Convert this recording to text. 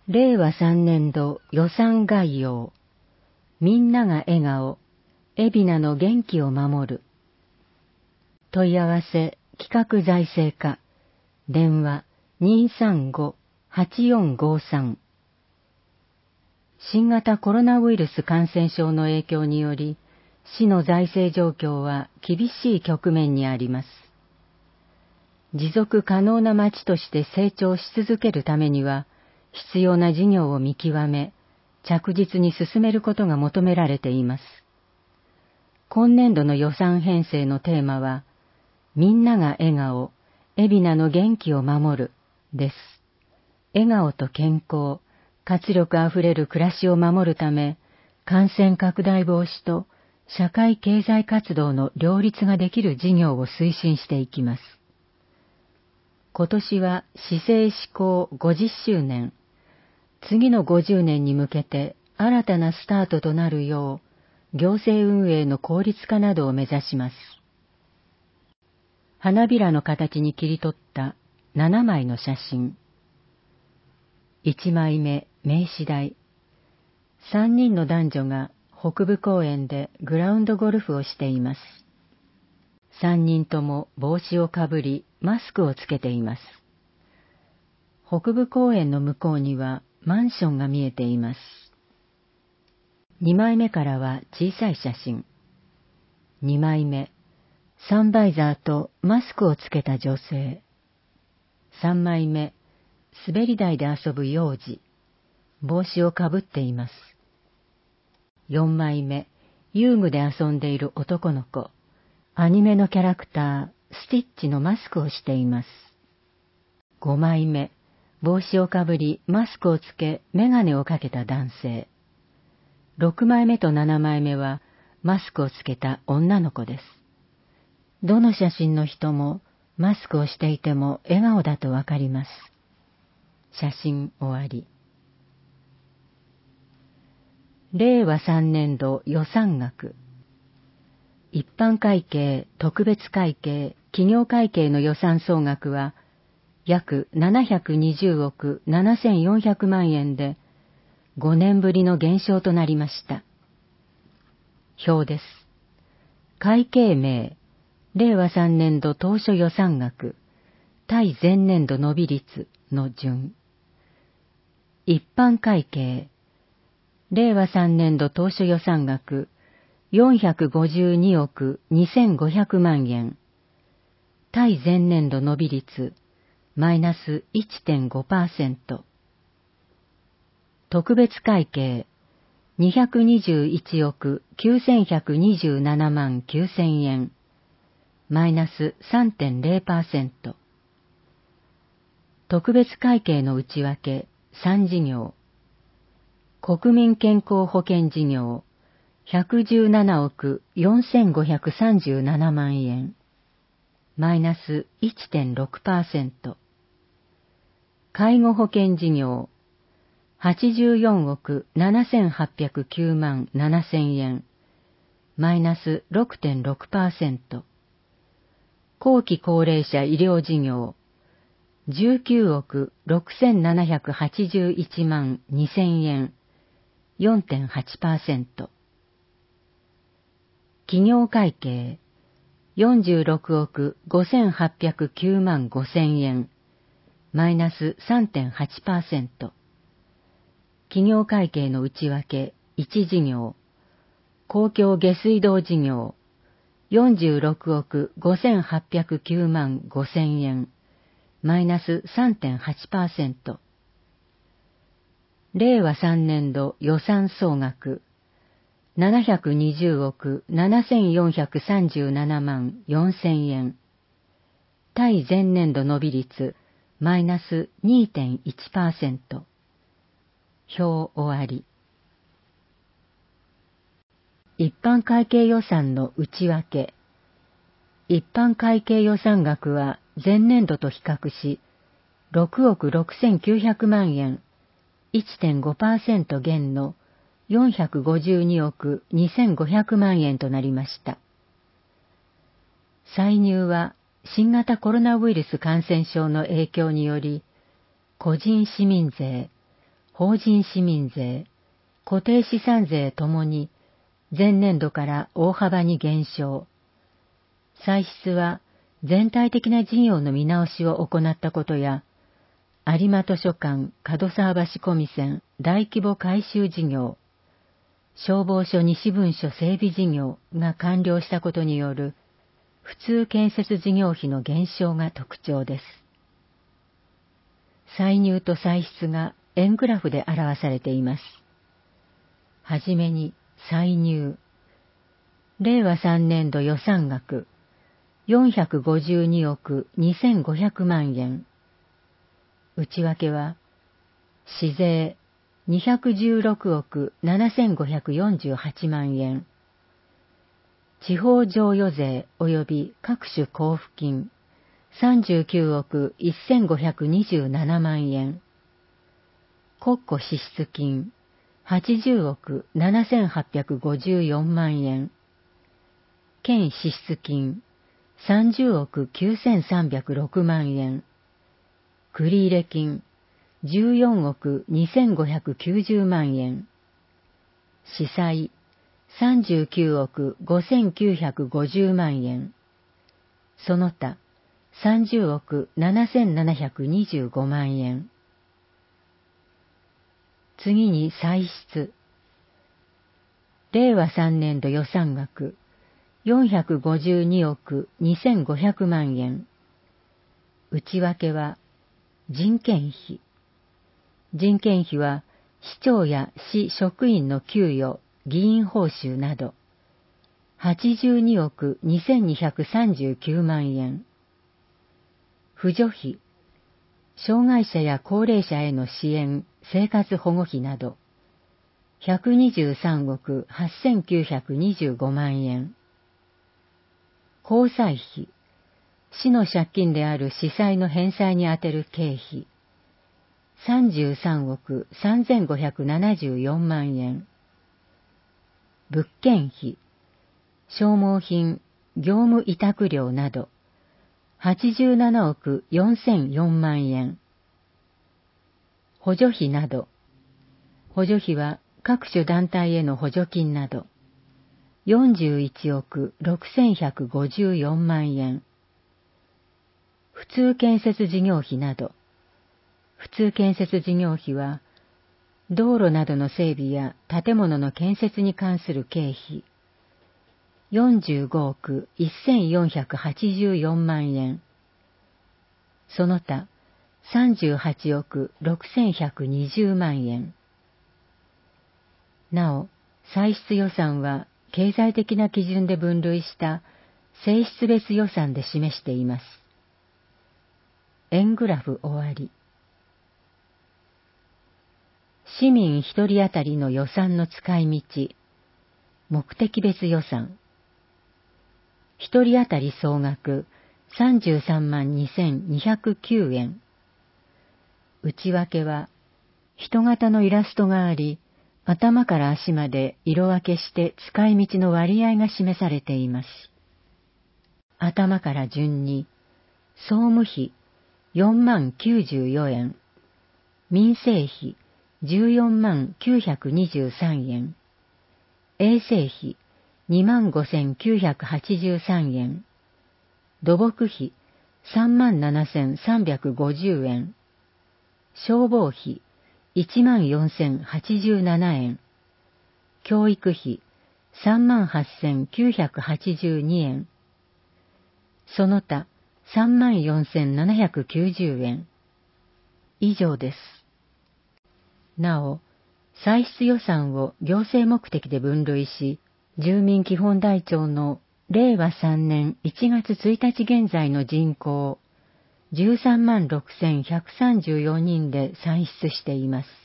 令和3年度予算概要。みんなが笑顔、海老名の元気を守る。問い合わせ、企画財政課、電話235-8453。新型コロナウイルス感染症の影響により、市の財政状況は厳しい局面にあります。持続可能な町として成長し続けるためには、必要な事業を見極め、着実に進めることが求められています。今年度の予算編成のテーマは、みんなが笑顔、海老名の元気を守る、です。笑顔と健康、活力あふれる暮らしを守るため、感染拡大防止と社会経済活動の両立ができる事業を推進していきます。今年は市政施行50周年、次の50年に向けて新たなスタートとなるよう、行政運営の効率化などを目指します。花びらの形に切り取った7枚の写真。1枚目、名刺台。3人の男女が北部公園でグラウンドゴルフをしています。3人とも帽子をかぶり、マスクをつけています。北部公園の向こうにはマンションが見えています。2枚目からは小さい写真。2枚目、サンバイザーとマスクをつけた女性。3枚目、滑り台で遊ぶ幼児。帽子をかぶっています。4枚目、遊具で遊んでいる男の子。アニメのキャラクター、スティッチのマスクをしています。5枚目、帽子をかぶり、マスクをつけ、メガネをかけた男性。6枚目と7枚目は、マスクをつけた女の子です。どの写真の人も、マスクをしていても笑顔だとわかります。写真終わり。令和3年度予算額。一般会計、特別会計、企業会計の予算総額は、約720億7400万円で、5年ぶりの減少となりました。表です。会計名、令和3年度当初予算額、対前年度伸び率の順。一般会計、令和3年度当初予算額、452億2500万円。対前年度伸び率、マイナス 1.5%。特別会計、221億9127万9000円。マイナス 3.0%。特別会計の内訳、3事業。国民健康保険事業、117億4537万円。マイナス 1.6%。介護保険事業、84億7809万7000円。マイナス 6.6%。後期高齢者医療事業、19億6781万2000円。4.8%。企業会計、46億5809万5000円。マイナス 3.8%。企業会計の内訳、1事業。公共下水道事業、46億5809万5000円。マイナス 3.8%。令和3年度予算総額、720億7437万4000円。対前年度伸び率、マイナス 2.1%。表終わり。一般会計予算の内訳。一般会計予算額は前年度と比較し、6億6900万円、1.5% 減の452億2500万円となりました。歳入は新型コロナウイルス感染症の影響により、個人市民税、 法人市民税、固定資産税ともに前年度から大幅に減少。歳出は全体的な事業の見直しを行ったことや、有馬図書館門沢橋小見線大規模改修事業、消防署西分署整備事業が完了したことによる普通建設事業費の減少が特徴です。歳入と歳出が円グラフで表されています。はじめに歳入。令和3年度予算額452億2500万円。内訳は、市税216億7548万円。地方譲与税及び各種交付金39億1527万円。国庫支出金80億7854万円。県支出金30億9306万円。繰入金14億2590万円。司債39億5950万円。その他30億7725万円。次に歳出。令和3年度予算額452億2500万円。内訳は、人件費。人件費は、市長や市職員の給与、議員報酬など、82億2239万円。扶助費。障害者や高齢者への支援、生活保護費など、123億8925万円。公債費。市の借金である市債の返済に充てる経費。33億3574万円。物件費。消耗品、業務委託料など、87億4004万円。補助費など。補助費は各種団体への補助金など、41億6154万円。普通建設事業費など。普通建設事業費は、道路などの整備や建物の建設に関する経費。45億1484万円。その他、38億6120万円。なお、歳出予算は経済的な基準で分類した性質別予算で示しています。円グラフ終わり。市民一人当たりの予算の使い道。目的別予算。一人当たり総額33万2209円。内訳は、人型のイラストがあり、頭から足まで色分けして使い道の割合が示されています。頭から順に、総務費4万94円、民生費14万923円、衛生費2万5983円、土木費3万7350円、消防費1万4087円、教育費3万8982円、その他3万4790円。以上です。なお、歳出予算を行政目的で分類し、住民基本台帳の令和3年1月1日現在の人口13万6134人で算出しています。